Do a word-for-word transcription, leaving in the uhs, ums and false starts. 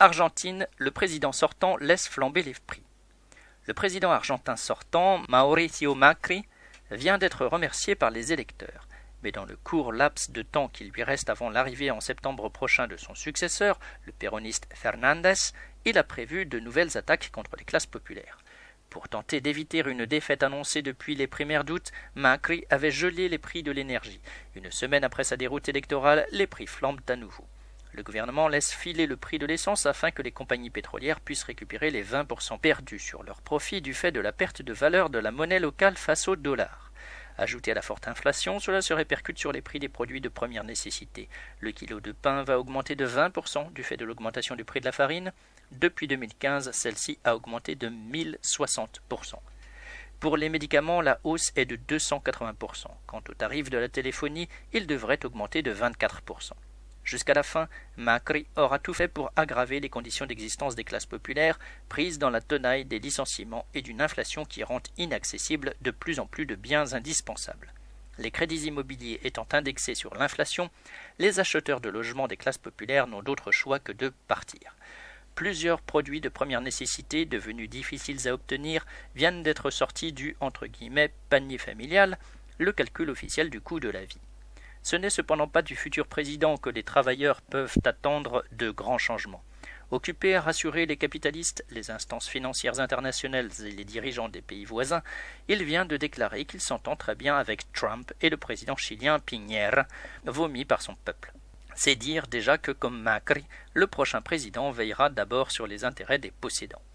Argentine, le président sortant laisse flamber les prix. Le président argentin sortant, Mauricio Macri, vient d'être remercié par les électeurs. Mais dans le court laps de temps qui lui reste avant l'arrivée en septembre prochain de son successeur, le péroniste Fernández, il a prévu de nouvelles attaques contre les classes populaires. Pour tenter d'éviter une défaite annoncée depuis les primaires d'août, Macri avait gelé les prix de l'énergie. Une semaine après sa déroute électorale, les prix flambent à nouveau. Le gouvernement laisse filer le prix de l'essence afin que les compagnies pétrolières puissent récupérer les vingt pour cent perdus sur leurs profits du fait de la perte de valeur de la monnaie locale face au dollar. Ajouté à la forte inflation, cela se répercute sur les prix des produits de première nécessité. Le kilo de pain va augmenter de vingt pour cent du fait de l'augmentation du prix de la farine. Depuis deux mille quinze, celle-ci a augmenté de mille soixante pour cent. Pour les médicaments, la hausse est de deux cent quatre-vingts pour cent. Quant au tarif de la téléphonie, il devrait augmenter de vingt-quatre pour cent. Jusqu'à la fin, Macri aura tout fait pour aggraver les conditions d'existence des classes populaires, prises dans la tenaille des licenciements et d'une inflation qui rend inaccessible de plus en plus de biens indispensables. Les crédits immobiliers étant indexés sur l'inflation, les acheteurs de logements des classes populaires n'ont d'autre choix que de partir. Plusieurs produits de première nécessité devenus difficiles à obtenir viennent d'être sortis du entre guillemets panier familial, le calcul officiel du coût de la vie. Ce n'est cependant pas du futur président que les travailleurs peuvent attendre de grands changements. Occupés à rassurer les capitalistes, les instances financières internationales et les dirigeants des pays voisins, il vient de déclarer qu'il s'entend très bien avec Trump et le président chilien Piñera, vomi par son peuple. C'est dire déjà que, comme Macri, le prochain président veillera d'abord sur les intérêts des possédants.